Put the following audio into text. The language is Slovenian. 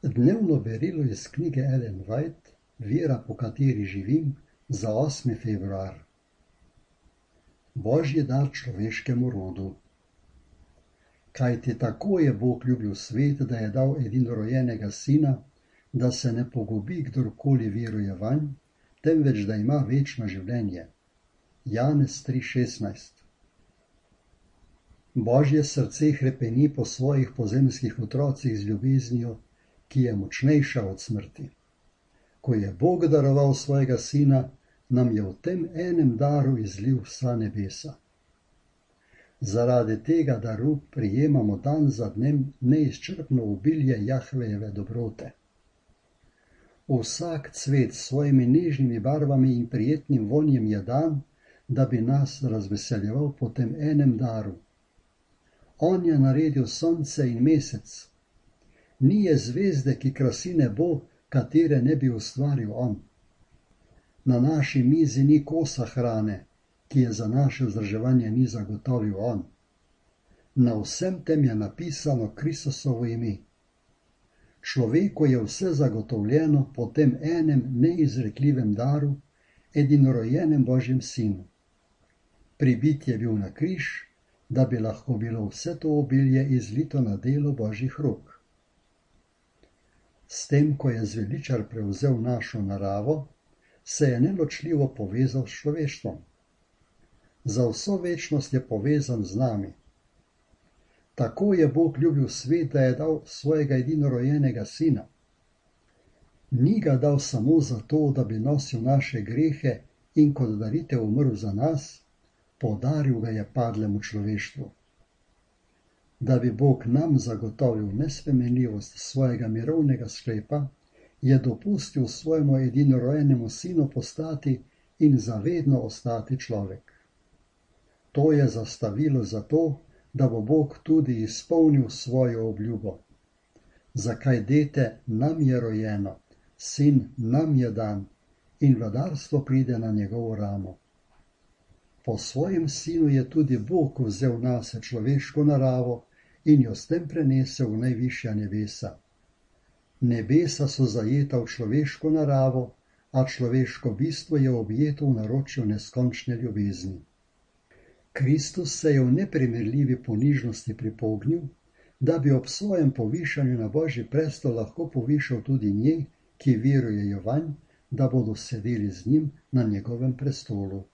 Dnevno berilo iz knjige Ellen White, Vera, po kateri živim, za 8. februar. Božji dar človeškemu rodu. Kajti tako je Bog ljubil svet, da je dal edinorojenega sina, da se ne pogubi kdorkoli veruje vanj, temveč da ima večno življenje. Janez 3:16. Božje srce hrepeni po svojih pozemskih otrocih z ljubeznijo, ki je močnejša od smrti. Ko je Bog daroval svojega sina, nam je v tem enem daru izlil vsa nebesa. Zaradi tega daru prijemamo dan za dnem neizčrpno obilje Jahvejeve dobrote. Vsak cvet s svojimi nežnimi barvami in prijetnim vonjem je dan, da bi nas razveseljeval po tem enem daru. On je naredil sonce in mesec. Ni je zvezde, ki krasi nebo, katere ne bi ustvaril on. Na naši mizi ni kosa hrane, ki je za naše vzdrževanje ni zagotovil on. Na vsem tem je napisano Kristusovo ime. Človeku je vse zagotovljeno po tem enem neizrekljivem daru, edinorojenem Božjem sinu. Pribit je bil na križ, da bi lahko bilo vse to obilje izlito na delo Božjih rok. S tem, ko je zveličar prevzel našo naravo, se je neločljivo povezal s človeštvom. Za vso večnost je povezan z nami. Tako je Bog ljubil svet, da je dal svojega edinorojenega sina. Ni ga dal samo zato, da bi nosil naše grehe in kot daritev umrl za nas, podaril ga je padlemu človeštvu. Da bi Bog nam zagotovil nespremenljivost svojega mirovnega sklepa, je dopustil svojemu edinorojenemu sinu postati in zavedno ostati človek. To je zastavilo zato, da bo Bog tudi izpolnil svojo obljubo. Zakaj dete nam je rojeno, sin nam je dan in vladarstvo pride na njegovo ramo. Po svojem sinu je tudi Bog vzel nase človeško naravo in jo s tem prenesel v najvišja nebesa. Nebesa so zajeta v človeško naravo, a človeško bistvo je objeto v naročju neskončne ljubezni. Kristus se je v neprimerljivi ponižnosti pripognil, da bi ob svojem povišanju na Božji prestol lahko povišal tudi njej, ki verujejo vanj, da bodo sedeli z njim na njegovem prestolu.